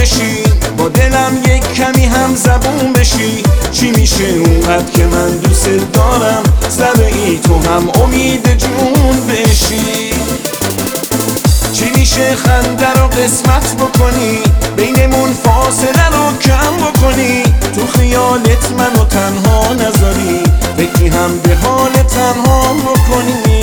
بشی، با دلم یک کمی هم زبون بشی. چی میشه اونقدر که من دوست دارم، ذره تو هم امید جون بشی. چی میشه خنده رو قسمت بکنی، بینمون فاصله رو کم بکنی. تو خیالت منو تنها نذاری، فکری هم به حال تنها بکنی.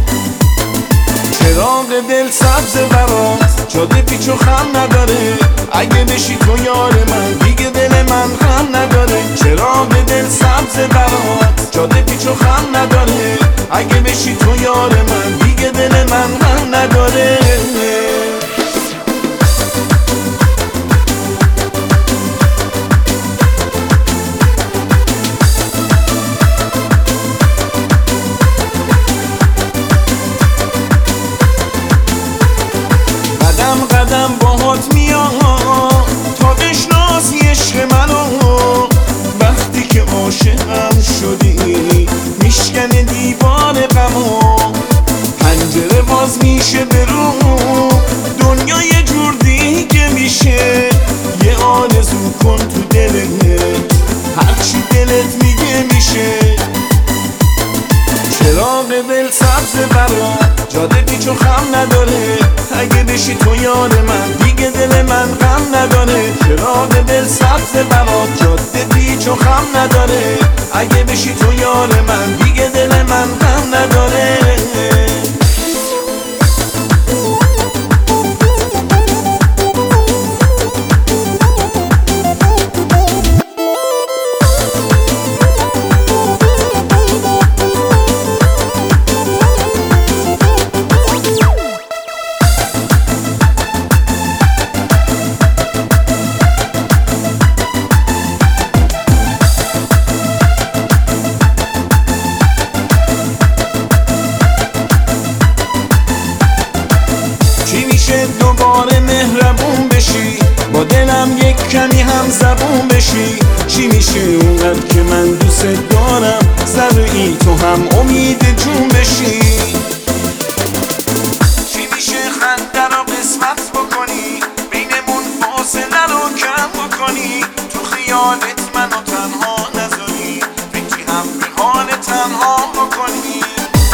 چراغ دل سبز برات جاده پیچ و خم نداره، اگه بشی تو یار من دیگه دل من غم نداره. چراغ دل سبز برات جاده پیچ و خم نداره، اگه بشی تو یار من دیگه دل من غم نداره. قدم قدم باهات میام تا بشناسی عشق منو. وقتی که عاشقم شدی میشکنه دیوار غمو. پنجره باز میشه برو، دنیا یه جور دیگه میشه. یه آرزو کن تو دلت، هرچی دلت میگه میشه. چراغ دل سبز برات جاده پیچ و خم نداره، اگه بشی تو یار من دیگه دل من غم نداره. چراغ دل سبز برات جاده پیچ و خم نداره، اگه بشی تو یار من دیگه دل من غم نداره. دوباره مهربون بشی، با دلم یک کمی هم زبون بشی. چی میشه اونقدر که من دوست دارم، ذره تو هم امید جون بشی. چی میشه خنده رو قسمت بکنی، بینمون فاصله رو کم بکنی. تو خیالت منو تنها نذاری، فکری هم به حال تنها بکنی.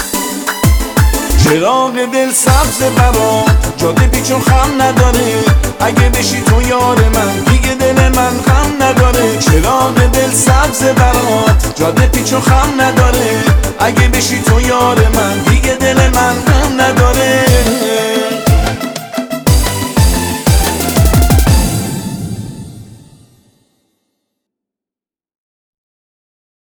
چراغ دل سبز برات جاده پیچ و خم نداره، اگه بشی تو یار من دیگه دل من غم نداره. چراغ دل سبز برات جاده پیچ و خم نداره، اگه بشی تو یار من دیگه دل